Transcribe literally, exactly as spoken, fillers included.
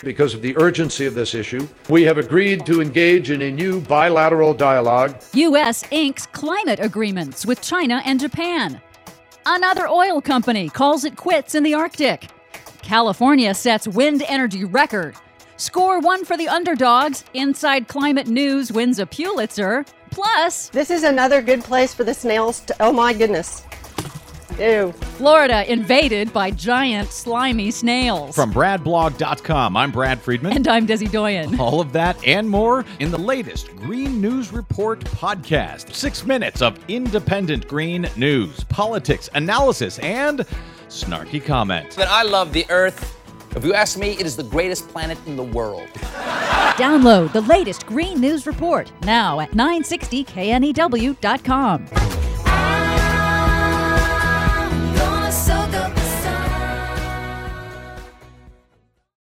Because of the urgency of this issue, we have agreed to engage in a new bilateral dialogue. U S inks climate agreements with China and Japan. Another oil company calls it quits in the Arctic. California sets wind energy record. Score one for the underdogs. Inside Climate News wins a Pulitzer. Plus, this is another good place for the snails to, oh my goodness. Ew. Florida invaded by giant slimy snails. From brad blog dot com, I'm Brad Friedman. And I'm Desi Doyen. All of that and more in the latest Green News Report podcast. Six minutes of independent green news, politics, analysis, and snarky comments. But I love the Earth. If you ask me, it is the greatest planet in the world. Download the latest Green News Report now at nine sixty K N E W dot com.